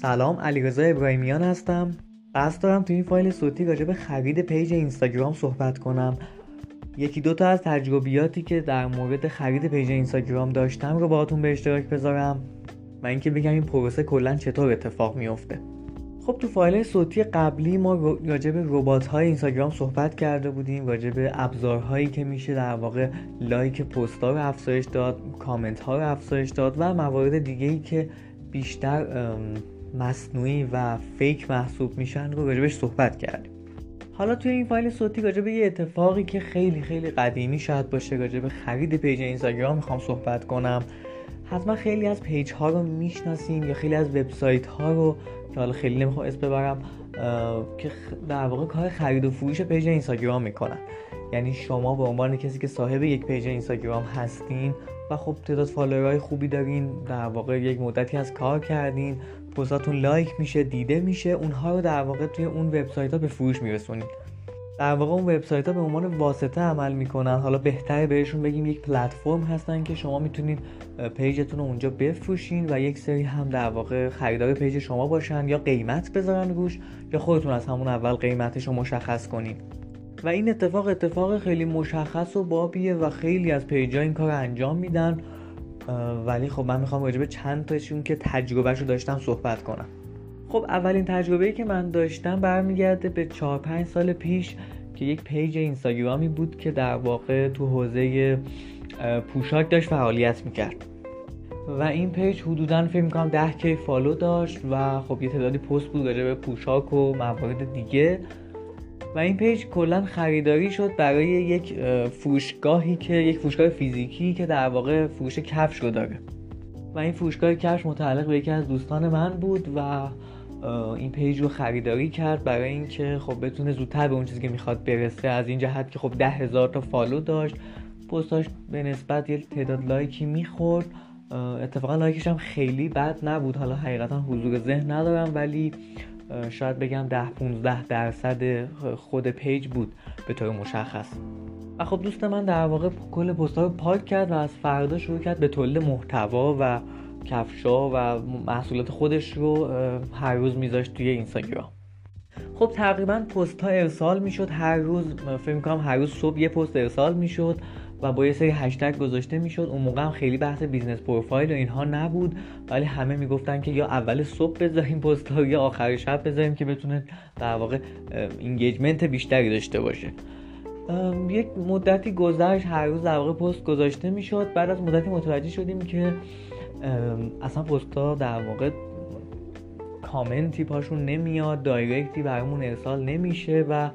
سلام، علیرضا ابراهیمیان هستم. قصد دارم تو این فایل صوتی راجع به خرید پیج اینستاگرام صحبت کنم. یکی دو تا از تجربیاتی که در مورد خرید پیج اینستاگرام داشتم رو باهاتون به اشتراک بذارم و اینکه بگم این پروسه کلاً چطور اتفاق میفته. خب تو فایل صوتی قبلی ما راجع به ربات‌های اینستاگرام صحبت کرده بودیم، راجع به ابزارهایی که میشه در واقع لایک پست‌ها رو افزایش داد، کامنت‌ها رو افزایش داد و موارد دیگه‌ای که بیشتر مصنوعی و فیک محسوب میشن رو راجبش صحبت کردیم. حالا توی این فایل صوتی راجب یه اتفاقی که خیلی خیلی قدیمی شاید باشه، راجب خرید پیج اینستاگرام میخوام صحبت کنم. حتما خیلی از پیج ها رو میشناسین یا خیلی از وبسایت ها رو که حالا خیلی نمیخوام اسم ببرم که در واقع کار خرید و فروش پیج اینستاگرام میکنن. یعنی شما به عنوان کسی که صاحب یک پیج اینستاگرام هستین و خب تعداد فالوورهای خوبی دارین، در واقع یک مدتی از کار کردین، پستاتون لایک میشه، دیده میشه، اونها رو در واقع توی اون وبسایت ها به فروش میرسونین. در واقع اون وبسایت ها به عنوان واسطه عمل میکنن. حالا بهتره بهشون بگیم یک پلتفرم هستن که شما میتونید پیجتون رو اونجا بفروشین و یک سری هم در واقع خریدار پیج شما باشن یا قیمت بذارن روش یا خودتون از همون اول قیمتش رو مشخص کنین. و این اتفاق خیلی مشخص و بابیه و خیلی از پیج‌ها این کار انجام میدن، ولی خب من میخوام راجع به چند تاشون که تجربهشو داشتم صحبت کنم. خب اولین تجربه‌ای که من داشتم برمیگرده به 4-5 سال پیش که یک پیج اینستاگرامی بود که در واقع تو حوزه پوشاک داشت فعالیت میکرد و این پیج حدوداً فکر میکنم 10K فالو داشت و خب یه تعدادی پست بود راجع به پوشاک و موارد دیگه و این پیج کلاً خریداری شد برای یک فروشگاهی که یک فروشگاه فیزیکی که در واقع فروش کفش رو داره و این فروشگاه کفش متعلق به یکی از دوستان من بود و این پیج رو خریداری کرد برای اینکه خب بتونه زودتر به اون چیزی که میخواد برسه، از این جهت که خب 10,000 تا فالو داشت، پستاش به نسبت یه تعداد لایکی میخورد. اتفاقا لایکش هم خیلی بد نبود، حالا حقیقتا حضور ذهن ندارم ولی شاید بگم 10-15% خود پیج بود به طور مشخص. و خب دوست من در واقع کل پست‌ها رو پاک کرد و از فردا شروع کرد به تولید محتوا و کفشا و محصولات خودش رو هر روز میذاشت توی اینستاگرام. خب تقریبا پست‌ها ارسال میشد هر روز، فکر می‌کنم هر روز صبح یه پست ارسال میشد و با یه سری هشتگ گذاشته میشد. اون موقع هم خیلی بحث بیزنس پروفایل و اینها نبود، ولی همه میگفتن که یا اول صبح بذاریم پست‌ها یا آخر شب بذاریم که بتونه در واقع اینگیجمنت بیشتری داشته باشه. یک مدتی گذشت، هر روز در واقع پست گذاشته میشد. بعد از مدتی متوجه شدیم که اصلا پست‌ها در واقع کامنتی پاشون نمیاد، دایرکتی برامون ارسال نمیشه و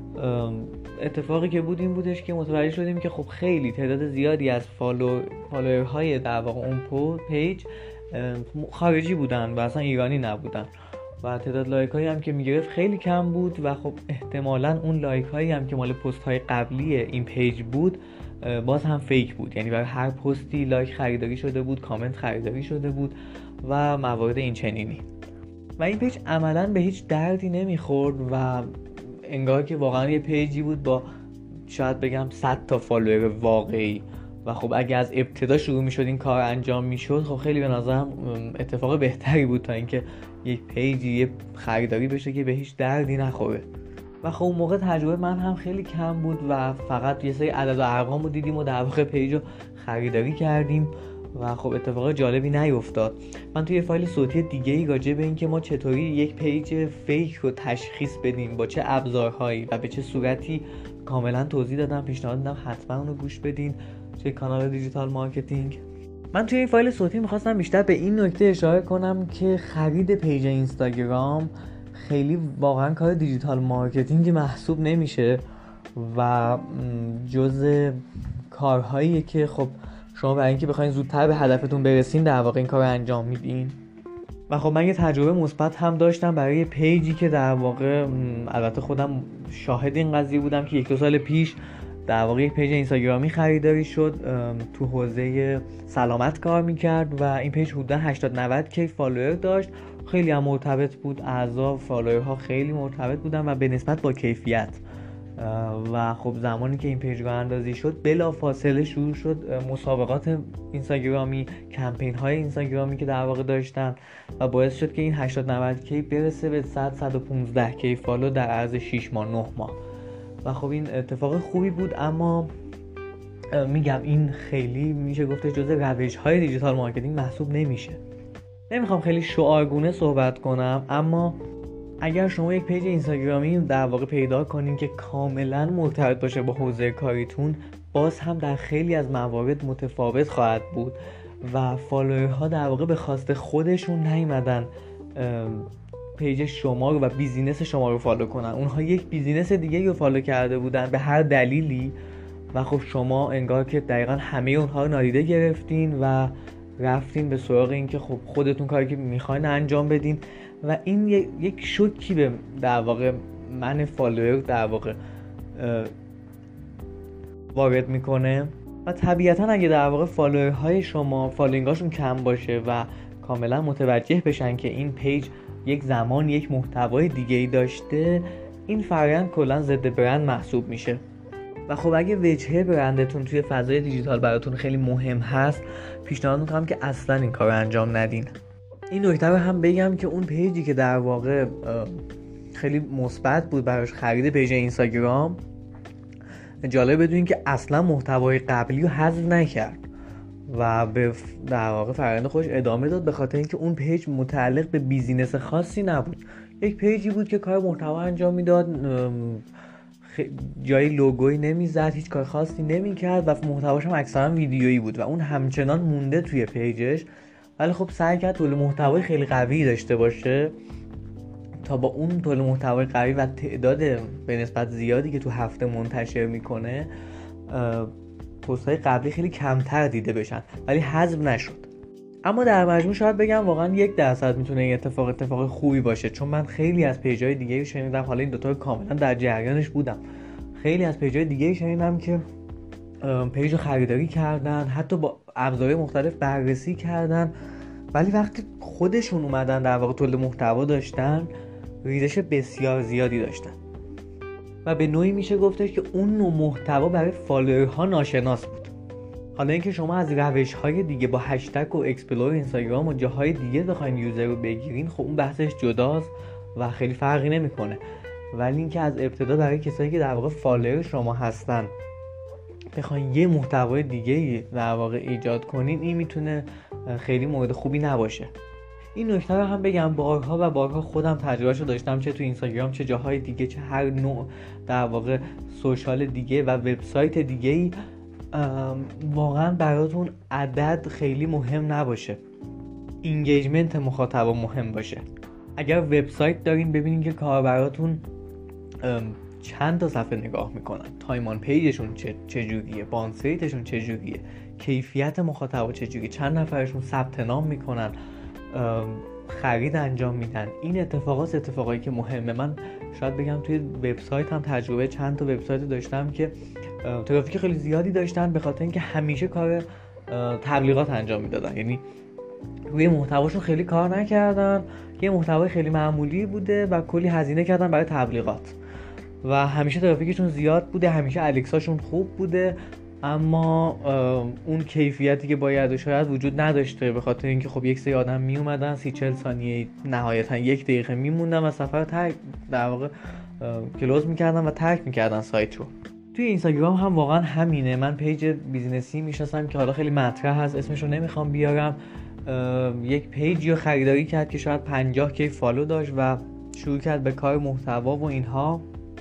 اتفاقی که بود این بودش که متوجه شدیم که خب خیلی تعداد زیادی از فالوورهای در واقع اون پیج خارجی بودن و اصلا ایرانی نبودن و تعداد لایک هایی هم که میگرفت خیلی کم بود و خب احتمالاً اون لایک هایی هم که مال پست های قبلی این پیج بود باز هم فیک بود. یعنی برای هر پستی لایک خریداری شده بود، کامنت خریداری شده بود و موارد این چنینی و این پیج عملاً به هیچ دردی نمیخورد و انگار که واقعا یه پیجی بود با شاید بگم 100 تا فالوور واقعی و خب اگه از ابتدا شروع میشد این کار انجام میشد خب خیلی به نظرم اتفاق بهتری بود تا اینکه یک پیجی یه خریداری بشه که به هیچ دردی نخوره. و خب اون موقع تجربه من هم خیلی کم بود و فقط یه سری عدد و ارقام رو دیدیم و در واقع پیج رو خریداری کردیم و خب اتفاق جالبی نیفتاد. من توی فایل صوتی دیگه‌ای راجع به این که ما چطوری یک پیج فیک رو تشخیص بدیم، با چه ابزارهایی و به چه صورتی کاملا توضیح دادم، پیشنهاد دادم حتما اون رو گوش بدین توی کانال دیجیتال مارکتینگ. من توی این فایل صوتی می‌خواستم بیشتر به این نکته اشاره کنم که خرید پیج اینستاگرام خیلی واقعا کار دیجیتال مارکتینگ محسوب نمیشه و جزء کارهاییه که خب شما برای اینکه بخواید زودتر به هدفتون برسین در واقع این کار رو انجام میدین. و خب من یه تجربه مثبت هم داشتم برای پیجی که در واقع البته خودم شاهد این قضیه بودم که 1-2 سال پیش در واقع یک پیج اینستاگرامی خریداری شد، تو حوزه سلامت کار میکرد و این پیج حدودا 80-90K فالوور داشت، خیلی هم مرتبط بود، اعضا فالوورها خیلی مرتبط بودن و به نسبت با کیفیت. و خب زمانی که این پیج راه اندازی شد بلافاصله شروع شد مسابقات اینستاگرامی، کمپین های اینستاگرامی که در واقع داشتن و باعث شد که این 80-90 کی برسه به 100-115 کی فالو در عرض 6 ماه 9 ماه و خب این اتفاق خوبی بود. اما میگم این خیلی میشه گفتش جزء روش های دیجیتال مارکتینگ محسوب نمیشه. نمیخوام خیلی شعارگونه صحبت کنم، اما اگر شما یک پیج اینستاگرامی در واقع پیدا کنین که کاملا مرتبط باشه با حوزه کاریتون، باز هم در خیلی از موارد متفاوت خواهد بود و فالوورها در واقع به خواست خودشون نیومدن پیج شما رو و بیزینس شما رو فالو کنن. اونها یک بیزینس دیگه رو فالو کرده بودن به هر دلیلی و خب شما انگار که دقیقا همه اونها رو نادیده گرفتین و رفتین به سراغ این که خب خودتون کاری که میخواین انجام بدین و این یک شوکی به در واقع من فالوور در واقع وارد میکنه و طبیعتا اگه در واقع فالوورهای شما فالوینگاشون کم باشه و کاملا متوجه بشن که این پیج یک زمان یک محتوای دیگه‌ای داشته، این فرآیند کلا ضد برند محسوب میشه و خب اگه وجهه برندتون توی فضای دیجیتال براتون خیلی مهم هست، پیشنهاد میکنم که اصلا این کار رو انجام ندین. این نکته رو هم بگم که اون پیجی که در واقع خیلی مثبت بود براش خرید پیج اینستاگرام، جالب بدونین که اصلا محتوای قبلی رو حذف نکرد و به در واقع فرآیند خودش ادامه داد، به خاطر اینکه اون پیج متعلق به بیزینس خاصی نبود. یک پیجی بود که کار محتوا انجام میداد، جای لوگویی نمیزد، هیچ کار خاصی نمیکرد و محتواش هم اکثرا ویدیویی بود و اون همچنان مونده توی پیجش، ولی خب سعی کرد تولید محتوای خیلی قوی داشته باشه تا با اون تولید محتوای قوی و تعداد به نسبت زیادی که تو هفته منتشر میکنه پست‌های قبلی خیلی کمتر دیده بشن، ولی حذف نشد. اما در مجموع شاید بگم واقعا 1% میتونه این اتفاق خوبی باشه، چون من خیلی از پیج‌های دیگه شنیدم، حالا این دوتا کاملا در جریانش بودم، خیلی از پیج‌های دیگه شنیدم که پیج رو خریداری کردن، حتی با ابزارهای مختلف بررسی کردن، ولی وقتی خودشون اومدن در واقع تولید محتوا داشتن، ریزش بسیار زیادی داشتن و به نوعی میشه گفتش که اون نوع محتوا برای فالوورها ناشناس بود. حالا اینکه شما از روش‌های دیگه با هشتگ و اکسپلور اینستاگرام و جاهای دیگه بخواید یوزر رو بگیرین، خب اون بحثش جداست و خیلی فرقی نمیکنه، ولی اینکه از ابتدا برای کسایی که در واقع فالوور شما هستن بخواید یه محتوای دیگه در واقع ایجاد کنین، این میتونه خیلی مورد خوبی نباشه. این نکته رو هم بگم، بارها خودم تجربهشو داشتم، چه تو اینستاگرام چه جاهای دیگه، چه هر نوع در واقع سوشال دیگه و وبسایت دیگه‌ای، واقعا براتون عدد خیلی مهم نباشه، اینگیجمنت مخاطب مهم باشه. اگر وبسایت دارین ببینین که کاربراتون چند تا صفحه نگاه میکنن، تایم آن پیجشون چجوریه، باونس ریتشون چجوریه، کیفیت مخاطب چجوریه، چند نفرشون ثبت نام میکنن، خرید انجام میدن. این اتفاقایی که مهمه. من شاید بگم توی وبسایت هم تجربه چند تا وبسایت داشتم که ترافیک خیلی زیادی داشتن به خاطر اینکه همیشه کار تبلیغات انجام میدادن، یعنی روی محتواشون خیلی کار نکردن، یه محتوای خیلی معمولی بوده و کلی هزینه کردن برای تبلیغات و همیشه ترافیکشون زیاد بوده، همیشه الکساشون خوب بوده، اما اون کیفیتی که باید و شاید وجود نداشته، به خاطر اینکه خب یک سری آدم می اومدن 30-40 ثانیه نهایتا 1 دقیقه میموندن و سفر در واقع کلوز میکردن و ترک میکردن سایت رو. توی اینستاگرام هم واقعا همینه. من پیج بیزینسی میشناسم که حالا خیلی مطرح هست، اسمش رو نمیخوام بیارم، یک پیجی رو خریداری کرد که شاید 50 کی فالو داشت و شروع کرد به کار محتوا و اینها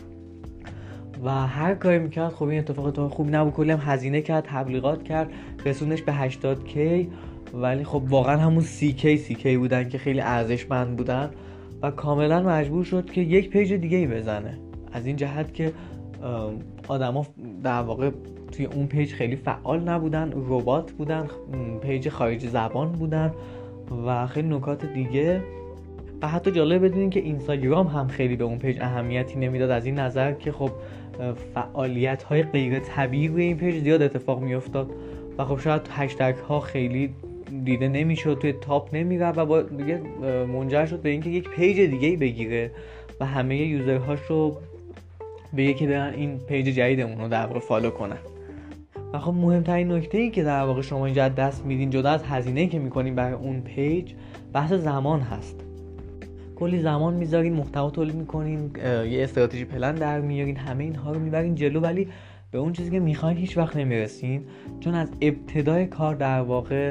و هر کاری میکرد خب این اتفاق خوب نبود، کلی هم هزینه کرد، تبلیغات کرد، رسونش به 80 کی، ولی خب واقعا همون 30 کی بودن که خیلی ارزشمند بودن و کاملا مجبور شد که یک پیج دیگه ای بزنه، از این جهت که آدما در واقع توی اون پیج خیلی فعال نبودن، ربات بودن، پیج خارج زبان بودن و خیلی نکات دیگه. و حتی جالب بدونین که اینستاگرام هم خیلی به اون پیج اهمیتی نمیداد، از این نظر که خب فعالیت‌های غیر طبیعی روی این پیج زیاد اتفاق میافتاد و خب شاید هشتگ ها خیلی دیده نمیشد، توی تاپ نمیرفت و دیگه منجر شد به اینکه یک پیج دیگه‌ای بگیره و همه یوزرهاش رو بگه که برن این پیج جدیدمون رو در واقع فالو کنن. و خب مهمترین نکته‌ای که در واقع شما اینجا دست میدین جدا از هزینه‌ای که میکنین برای اون پیج، بحث زمان هست. کلی زمان میذارین، محتوا تولید میکنین، یه استراتژی پلن در میارین، همه اینها رو میبرین جلو، ولی به اون چیزی که میخواین هیچ وقت نمیرسین، چون از ابتدای کار در واقع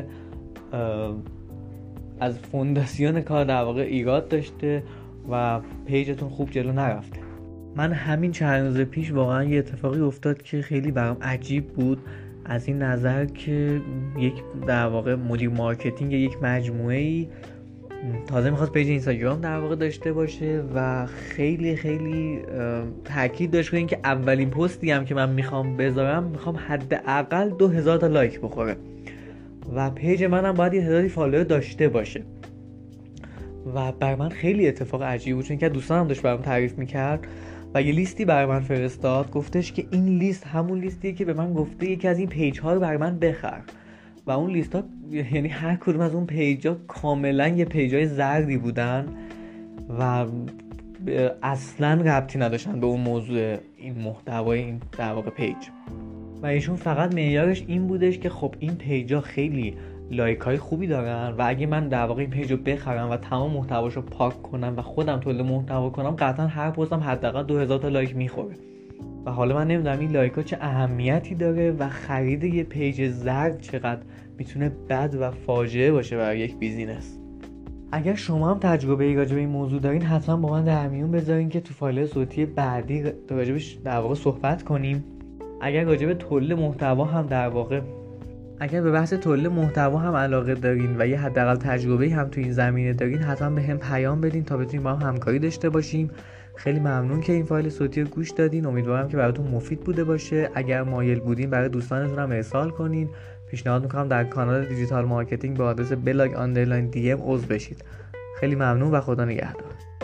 از فونداسیون کار در واقع ایراد داشته و پیجتون خوب جلو نرفته. من همین چند روز پیش واقعا یه اتفاقی افتاد که خیلی برام عجیب بود، از این نظر که یک در واقع مدیر مارکتینگ یک مجموعه‌ای تازه میخواست پیج اینستاگرام در واقع داشته باشه و خیلی خیلی تاکید داشت که اینکه اولین پستی هم که من میخوام بذارم میخوام حداقل 2000 تا لایک بخوره و پیج منم باید یه تعدادی فالوور داشته باشه. و بر من خیلی اتفاق عجیب بود، چون که دوستانم داشت برام تعریف میکرد و یه لیستی برای من فرستاد، گفتش که این لیست همون لیستیه که به من گفته یکی از این پیج ها رو برای من بخر. و اون لیست ها یعنی هر کدوم از اون پیج ها کاملا یه پیج های زردی بودن و اصلا ربطی نداشتن به اون موضوع این محتوای این در واقع پیج. و ایشون فقط معیارش این بودش که خب این پیج ها خیلی لایک های خوبی دارن و اگه من در واقع این پیج رو بخرم و تمام محتواشو پاک کنم و خودم تولید محتوا کنم، قطعا هر پستم حداقل 2000 تا لایک میخوره. و حالا من نمیدونم این لایک ها چه اهمیتی داره و خرید یه پیج زرد چقدر میتونه بد و فاجعه باشه برای یک بیزینس. اگر شما هم تجربه راجع به این موضوع دارین، حتما با من در میون بذارین که تو فایل صوتی بعدی راجبش در واقع صحبت کنیم. اگر راجع به تولید محتوا هم در واقع اگر به بحث تولید محتوا هم علاقه دارین و یه حداقل تجربه هم تو این زمینه دارین، حتما به هم پیام بدین تا بتونیم با هم همکاری داشته باشیم. خیلی ممنون که این فایل صوتی رو گوش دادین. امیدوارم که براتون مفید بوده باشه. اگر مایل بودین برای دوستانتون هم ارسال کنین. پیشنهاد میکنم در کانال دیجیتال مارکتینگ با آدرس blog_dm عضو بشید. خیلی ممنون و خدا نگهدار.